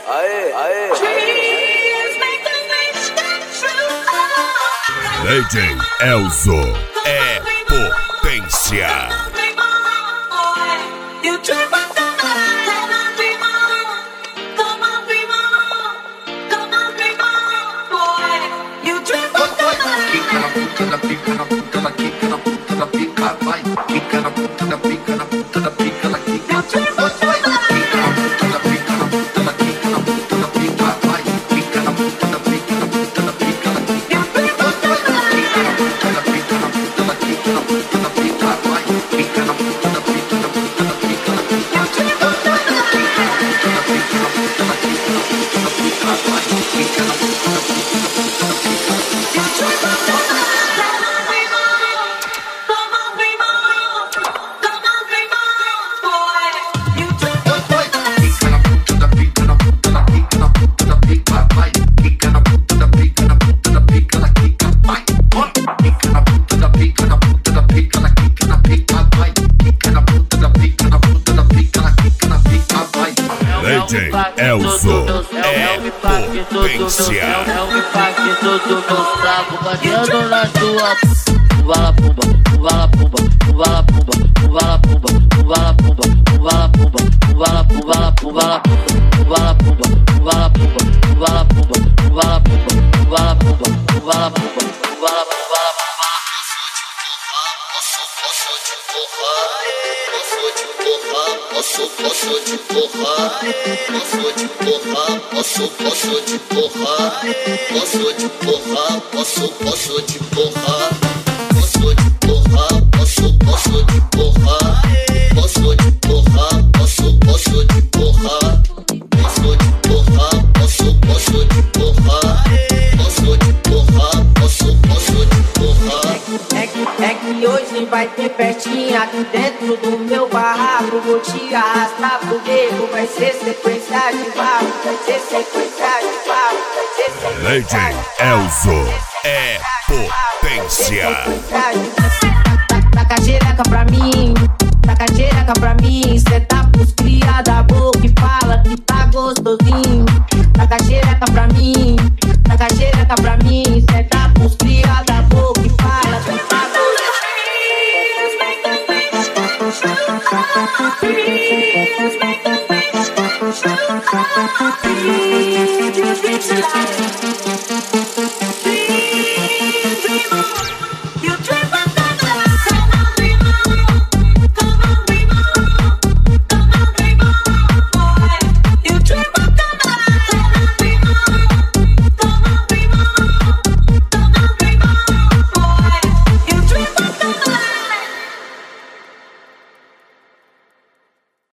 DJ Elzo é potência. DJ Elzo é potência. É o impacto do meu saco batendo na tua vala pumba, vala pumba, vala pumba, vala pumba, vala pumba, vala pumba, vala pumba, vala pumba, vala pumba, vala pumba, vala pumba, vala pumba, vala pumba, vala pumba, vala pumba. Posso te empurrar, posso te empurrar, posso te empurrar, posso te empurrar, posso te empurrar, posso te empurrar, posso te empurrar, posso te empurrar, posso te empurrar, posso te empurrar, posso te empurrar, posso te empurrar, posso te empurrar. É que hoje vai ter festinha aqui dentro do meu barraco. Vou te arrastar pro beco, vai ser sequência de barro, vai ser sequência de barro, vai ser sequência de DJ Elzo é potência. Taca xereca pra mim, taca xereca pra mim. Cê tá pros cria da boca e fala que tá gostosinho. Taca xereca pra mim, taca xereca pra mim. Cê tá pros cria da boca e fala que tá gostosinho.